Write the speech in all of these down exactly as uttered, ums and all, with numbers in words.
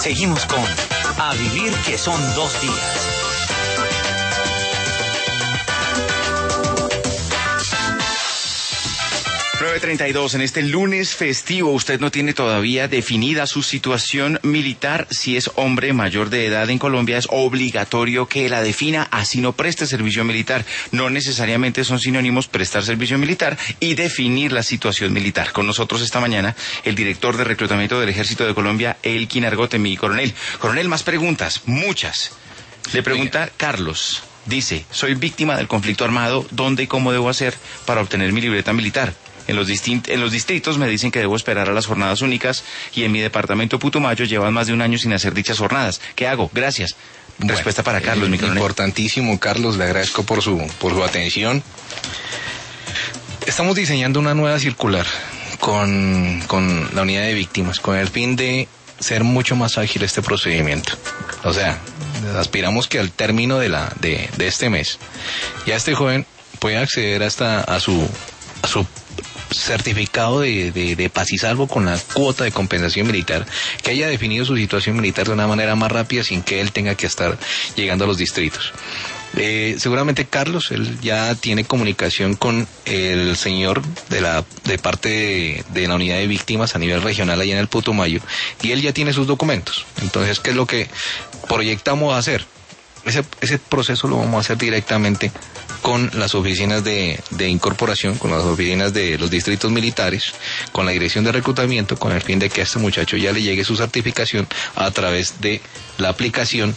Seguimos con A Vivir que son dos días. nueve treinta y dos, en este lunes festivo, usted no tiene todavía definida su situación militar. Si es hombre mayor de edad en Colombia, es obligatorio que la defina, así no preste servicio militar. No necesariamente son sinónimos prestar servicio militar y definir la situación militar. Con nosotros esta mañana el director de reclutamiento del Ejército de Colombia, Elkin Argote, mi coronel. Coronel, más preguntas, muchas. Le pregunta Carlos, dice, soy víctima del conflicto armado, ¿dónde y cómo debo hacer para obtener mi libreta militar? En los, distint- en los distritos me dicen que debo esperar a las jornadas únicas y en mi departamento Putumayo llevan más de un año sin hacer dichas jornadas. ¿Qué hago? Gracias. Bueno, respuesta para Carlos, eh, mi coronel. Importantísimo, Carlos, le agradezco por su, por su atención. Estamos diseñando una nueva circular con, con la unidad de víctimas, con el fin de ser mucho más ágil este procedimiento. O sea, aspiramos que al término de, la, de, de este mes, ya este joven pueda acceder hasta a su, a su certificado de, de, de paz y salvo con la cuota de compensación militar, que haya definido su situación militar de una manera más rápida sin que él tenga que estar llegando a los distritos. Eh, seguramente Carlos, él ya tiene comunicación con el señor de la de parte de, de la unidad de víctimas a nivel regional allá en el Putumayo, y él ya tiene sus documentos. Entonces, ¿qué es lo que proyectamos hacer? Ese, ese proceso lo vamos a hacer directamente con las oficinas de, de incorporación, con las oficinas de los distritos militares, con la dirección de reclutamiento, con el fin de que a este muchacho ya le llegue su certificación a través de la aplicación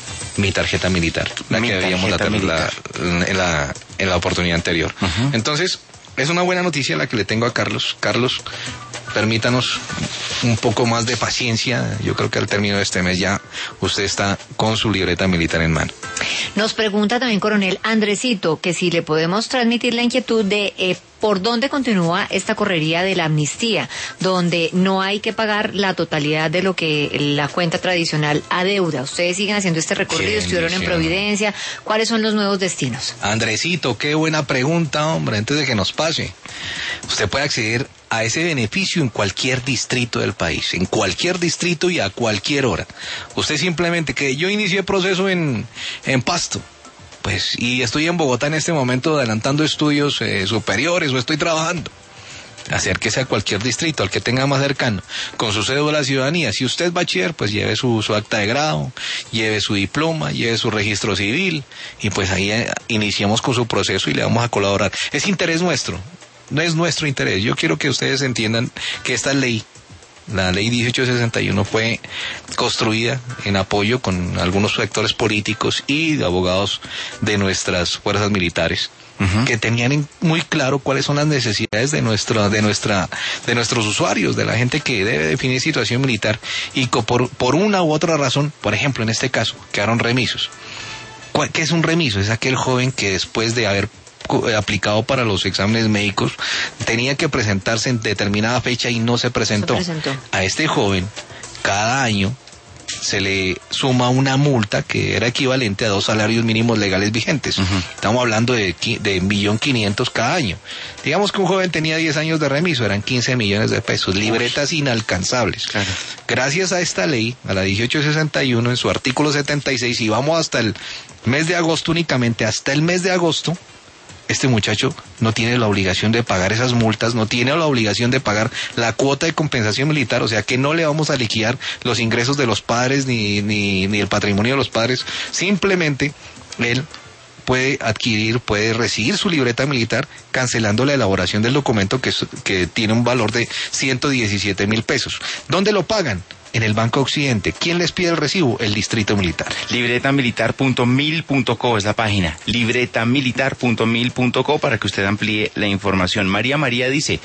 Mi Tarjeta Militar, la Mi que habíamos la, la, en, la, en la oportunidad anterior. Uh-huh. Entonces, es una buena noticia la que le tengo a Carlos. Carlos, permítanos un poco más de paciencia. Yo creo que al término de este mes ya usted está con su libreta militar en mano. Nos pregunta también, coronel Andresito, que si le podemos transmitir la inquietud de eh, por dónde continúa esta correría de la amnistía, donde no hay que pagar la totalidad de lo que la cuenta tradicional adeuda. Ustedes siguen haciendo este recorrido, Qué estuvieron en Providencia. ¿Cuáles son los nuevos destinos? Andresito, qué buena pregunta, hombre, antes de que nos pase. Usted puede acceder a ese beneficio en cualquier distrito del país, en cualquier distrito y a cualquier hora. Usted simplemente, que yo inicié proceso en, en Pasto, pues, y estoy en Bogotá en este momento adelantando estudios eh, superiores o estoy trabajando. Acérquese a cualquier distrito, al que tenga más cercano, con su cédula de ciudadanía. Si usted es bachiller, pues lleve su, su acta de grado, lleve su diploma, lleve su registro civil, y pues ahí eh, iniciamos con su proceso y le vamos a colaborar. Es interés nuestro. No es nuestro interés. Yo quiero que ustedes entiendan que esta ley, la ley dieciocho sesenta y uno, fue construida en apoyo con algunos sectores políticos y de abogados de nuestras fuerzas militares, uh-huh, que tenían muy claro cuáles son las necesidades de nuestra, de nuestra, de nuestros usuarios, de la gente que debe definir situación militar, y por, por una u otra razón, por ejemplo, en este caso, quedaron remisos. ¿Qué es un remiso? Es aquel joven que después de haber aplicado para los exámenes médicos tenía que presentarse en determinada fecha y no se presentó. Se presentó. A este joven cada año se le suma una multa que era equivalente a dos salarios mínimos legales vigentes. Uh-huh. Estamos hablando de de un millón quinientos cada año. Digamos que un joven tenía diez años de remiso, eran quince millones de pesos, libretas Uy. inalcanzables. Claro. Gracias a esta ley, a la dieciocho sesenta y uno, en su artículo setenta y seis, y vamos hasta el mes de agosto únicamente, hasta el mes de agosto, este muchacho no tiene la obligación de pagar esas multas, no tiene la obligación de pagar la cuota de compensación militar, o sea que no le vamos a liquidar los ingresos de los padres ni, ni, ni el patrimonio de los padres. Simplemente él puede adquirir, puede recibir su libreta militar cancelando la elaboración del documento que, que tiene un valor de ciento diecisiete mil pesos. ¿Dónde lo pagan? En el Banco Occidente. ¿Quién les pide el recibo? El Distrito Militar. libretamilitar punto mil punto co es la página. libretamilitar punto mil punto co para que usted amplíe la información. María María dice,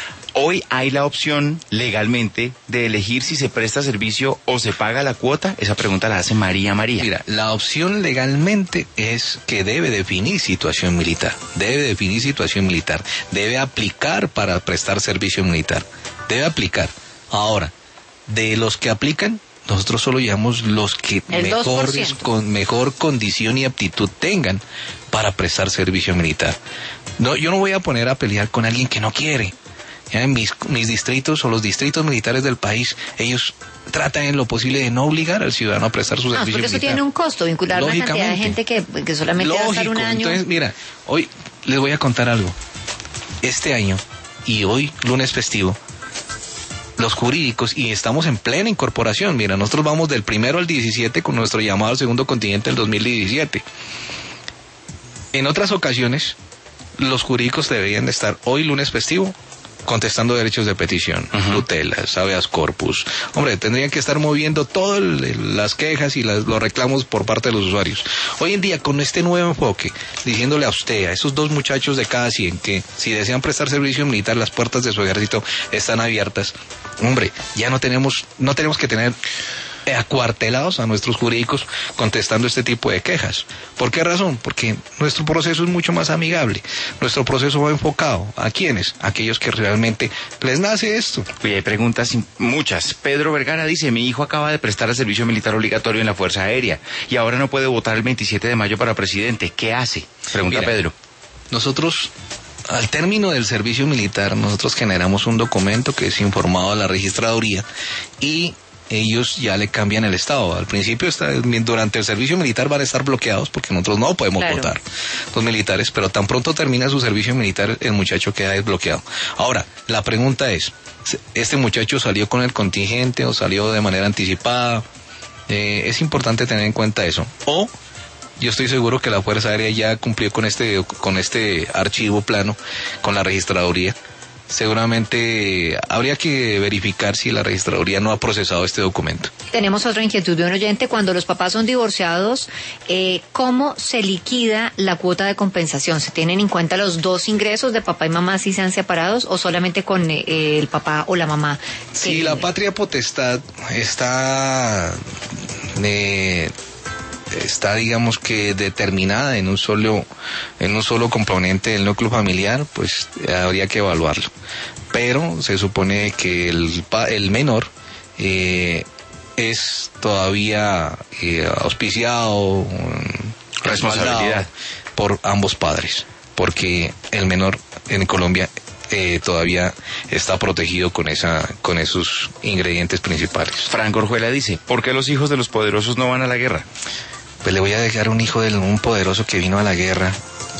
hoy hay la opción legalmente de elegir si se presta servicio o se paga la cuota. Esa pregunta la hace María María. Mira, la opción legalmente es que debe definir situación militar. Debe definir situación militar. Debe aplicar para prestar servicio militar. Debe aplicar. Ahora, de los que aplican, nosotros solo llevamos los que mejor, con mejor condición y aptitud tengan para prestar servicio militar. No, yo no voy a poner a pelear con alguien que no quiere. Ya en mis, mis distritos o los distritos militares del país, ellos tratan en lo posible de no obligar al ciudadano a prestar su no, servicio porque eso militar. Tiene un costo, vincular una cantidad de gente que, que solamente Lógico. va a estar un año. Entonces, mira, hoy les voy a contar algo. Este año y hoy, lunes festivo, los jurídicos, y estamos en plena incorporación, mira, nosotros vamos del primero al diecisiete con nuestro llamado al segundo contingente del dos mil diecisiete. En otras ocasiones, los jurídicos deberían de estar hoy, lunes festivo, contestando derechos de petición, uh-huh. tutelas, habeas corpus. Hombre, tendrían que estar moviendo todas las quejas y las, los reclamos por parte de los usuarios. Hoy en día, con este nuevo enfoque, diciéndole a usted, a esos dos muchachos de cada cien, que si desean prestar servicio militar, las puertas de su ejército están abiertas. Hombre, ya no tenemos, no tenemos que tener acuartelados a nuestros jurídicos contestando este tipo de quejas. ¿Por qué razón? Porque nuestro proceso es mucho más amigable. Nuestro proceso va enfocado ¿a quiénes? A aquellos que realmente les nace esto. Oye, hay preguntas muchas. Pedro Vergara dice, mi hijo acaba de prestar el servicio militar obligatorio en la Fuerza Aérea y ahora no puede votar el veintisiete de mayo para presidente. ¿Qué hace? Pregunta Mira, Pedro. Nosotros, al término del servicio militar, nosotros generamos un documento que es informado a la registraduría y ellos ya le cambian el estado. Al principio, está, durante el servicio militar van a estar bloqueados porque nosotros no podemos claro. votar, los militares, pero tan pronto termina su servicio militar, el muchacho queda desbloqueado. Ahora, la pregunta es, ¿este muchacho salió con el contingente o salió de manera anticipada? Eh, es importante tener en cuenta eso. O, yo estoy seguro que la Fuerza Aérea ya cumplió con este, con este archivo plano, con la registraduría. Seguramente habría que verificar si la registraduría no ha procesado este documento. Tenemos otra inquietud de un oyente. Cuando los papás son divorciados, eh, ¿cómo se liquida la cuota de compensación? ¿Se tienen en cuenta los dos ingresos de papá y mamá si se han separados o solamente con eh, el papá o la mamá? Si que... la patria potestad está... Eh, está digamos que determinada en un solo en un solo componente del núcleo familiar, pues eh, habría que evaluarlo, pero se supone que el, el menor eh, es todavía eh, auspiciado, responsabilidad por ambos padres, porque el menor en Colombia Eh, todavía está protegido con esa con esos ingredientes principales. Franco Orjuela dice, ¿por qué los hijos de los poderosos no van a la guerra? Pues le voy a dejar un hijo de un poderoso que vino a la guerra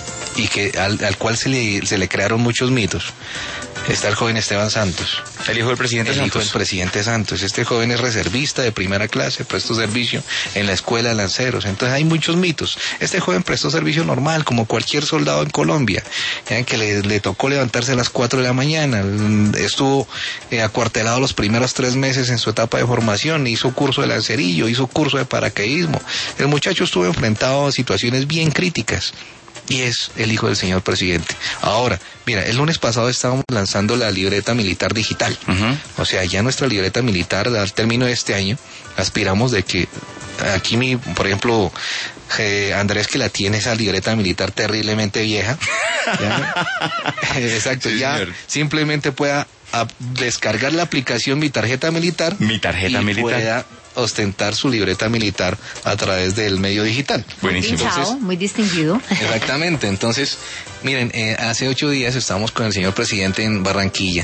y que al, al cual se le, se le crearon muchos mitos. Está el joven Esteban Santos. El hijo del presidente el Santos. El hijo del presidente Santos. Este joven es reservista de primera clase, prestó servicio en la escuela de lanceros. Entonces hay muchos mitos. Este joven prestó servicio normal, como cualquier soldado en Colombia. Ya que le, le tocó levantarse a las cuatro de la mañana. Estuvo eh, acuartelado los primeros tres meses en su etapa de formación. Hizo curso de lancerillo, hizo curso de paracaidismo. El muchacho estuvo enfrentado a situaciones bien críticas. Y es el hijo del señor presidente. Ahora, mira, el lunes pasado estábamos lanzando la libreta militar digital. Uh-huh. O sea, ya nuestra libreta militar, al término de este año, aspiramos de que aquí, mi, por ejemplo, eh, Andrés, que la tiene esa libreta militar terriblemente vieja, ¿ya? Exacto, sí, ya señor. Simplemente pueda a, descargar la aplicación Mi Tarjeta Militar. Mi Tarjeta y Militar. Pueda ostentar su libreta militar a través del medio digital. Buenísimo. Entonces, muy distinguido. Exactamente. Entonces, miren, eh, hace ocho días estábamos con el señor presidente en Barranquilla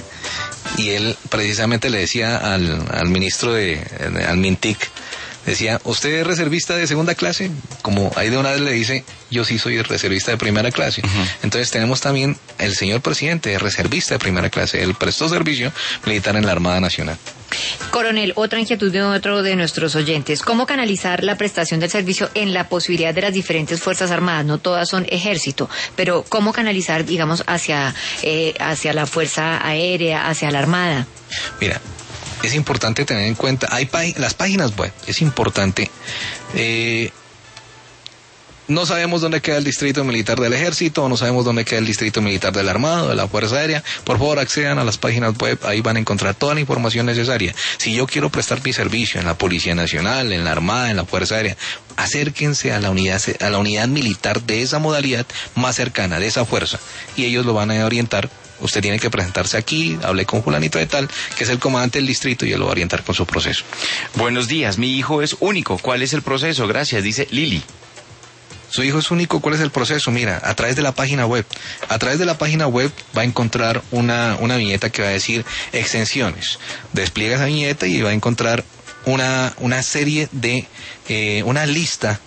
y él precisamente le decía al, al ministro de, al Mintic, decía, ¿usted es reservista de segunda clase? Como ahí de una vez le dice, yo sí soy reservista de primera clase. Uh-huh. Entonces tenemos también el señor presidente, es reservista de primera clase. Él prestó servicio militar en la Armada Nacional. Coronel, otra inquietud de otro de nuestros oyentes. ¿Cómo canalizar la prestación del servicio en la posibilidad de las diferentes Fuerzas Armadas? No todas son ejército, pero ¿cómo canalizar, digamos, hacia, eh, hacia la Fuerza Aérea, hacia la Armada? Mira, es importante tener en cuenta, hay pá- las páginas web, es importante, eh, no sabemos dónde queda el distrito militar del ejército, o no sabemos dónde queda el distrito militar del armado, de la Fuerza Aérea. Por favor, accedan a las páginas web, ahí van a encontrar toda la información necesaria. Si yo quiero prestar mi servicio en la Policía Nacional, en la Armada, en la Fuerza Aérea, acérquense a la unidad, a la unidad militar de esa modalidad más cercana, de esa fuerza, y ellos lo van a orientar. Usted tiene que presentarse aquí, hablé con fulanito de tal, que es el comandante del distrito, y él lo va a orientar con su proceso. Buenos días, mi hijo es único. ¿Cuál es el proceso? Gracias, dice Lili. su hijo es único, ¿cuál es el proceso? Mira, a través de la página web. A través de la página web va a encontrar una, una viñeta que va a decir extensiones. Despliega esa viñeta y va a encontrar una, una serie de, eh, una lista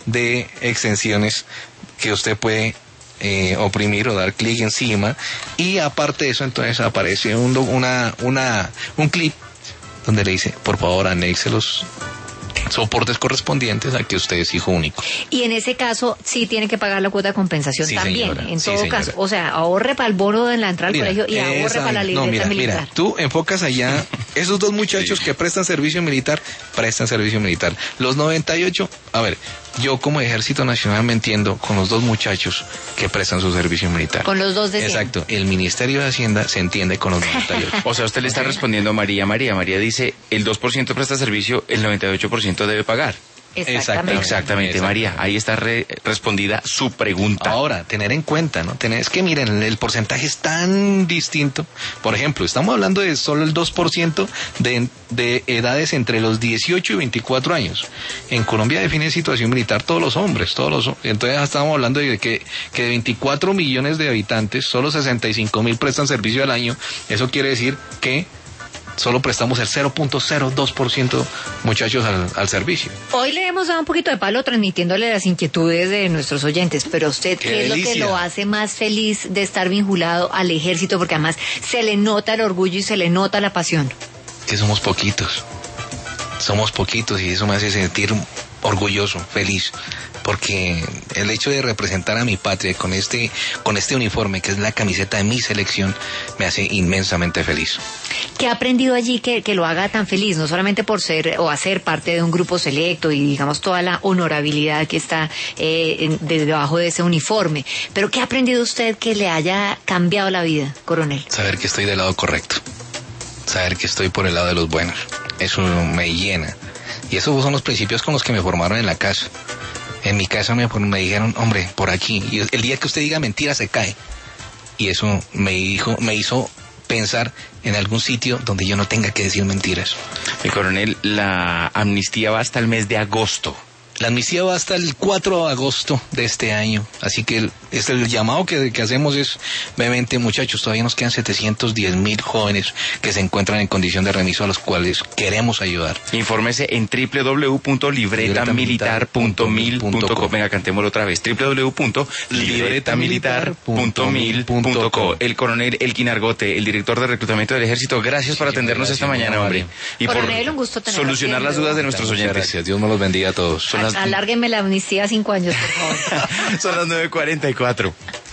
de extensiones que usted puede eh, oprimir o dar clic encima, y aparte de eso entonces aparece un, una, una, un clip donde le dice, por favor anexe los soportes correspondientes a que usted es hijo único. Y en ese caso sí tiene que pagar la cuota de compensación Sí, también, señora. en Sí, todo señora. caso. O sea, ahorre para el bono de la entrada al Mira, colegio y ahorre esa- para la libreta no, mira, militar. mira, tú enfocas allá, esos dos muchachos que prestan servicio militar, prestan servicio militar. Los noventa y ocho, a ver, yo como Ejército Nacional me entiendo con los dos muchachos que prestan su servicio militar. Con los dos de cien. Exacto, el Ministerio de Hacienda se entiende con los noventa y ocho. O sea, usted le está respondiendo a María. María, María dice, el dos por ciento presta servicio, el noventa y ocho por ciento debe pagar. Exactamente. Exactamente, Exacto. María. Ahí está re- respondida su pregunta. Ahora, tener en cuenta, ¿no? Tener, es que miren, el porcentaje es tan distinto. Por ejemplo, estamos hablando de solo el dos por ciento de, de edades entre los dieciocho y veinticuatro años. En Colombia define situación militar todos los hombres, todos los entonces ya estamos hablando de que, que de veinticuatro millones de habitantes, solo sesenta y cinco mil prestan servicio al año. Eso quiere decir que solo prestamos el cero punto cero dos por ciento muchachos al, al servicio. Hoy le hemos dado un poquito de palo transmitiéndole las inquietudes de nuestros oyentes, pero usted, ¿qué, ¡Qué es lo que delicia! lo hace más feliz de estar vinculado al ejército? Porque además se le nota el orgullo y se le nota la pasión. Que somos poquitos. Somos poquitos y eso me hace sentir orgulloso, feliz, porque el hecho de representar a mi patria con este con este uniforme que es la camiseta de mi selección me hace inmensamente feliz. ¿Qué ha aprendido allí que, que lo haga tan feliz? No solamente por ser o hacer parte de un grupo selecto y digamos toda la honorabilidad que está eh, en- de- debajo de ese uniforme, pero ¿qué ha aprendido usted que le haya cambiado la vida, coronel? Saber que estoy del lado correcto, saber que estoy por el lado de los buenos, eso me llena. Y esos son los principios con los que me formaron en la casa. En mi casa me, me dijeron, hombre, por aquí, y el día que usted diga mentira se cae. Y eso me dijo, me hizo pensar en algún sitio donde yo no tenga que decir mentiras. Mi coronel, la amnistía va hasta el mes de agosto. La amnistía va hasta el cuatro de agosto de este año, así que el, este, el llamado que, que hacemos es, obviamente, muchachos, todavía nos quedan setecientos diez mil jóvenes que se encuentran en condición de remiso a los cuales queremos ayudar. Infórmese en w w w punto libreta militar punto mil punto co. Venga, cantémoslo otra vez. w w w punto libreta militar punto mil punto co. El coronel Elkin Argote, el director de reclutamiento del ejército, gracias por atendernos gracias, esta mañana, hombre. Y por Coronel, un gusto tenerlo solucionar aquí, las de dudas de nuevo. nuestros Muchas oyentes. gracias, Dios nos los bendiga a todos. Son las, Alárguenme la amnistía a cinco años, por favor. son las nueve cuarenta y cuatro.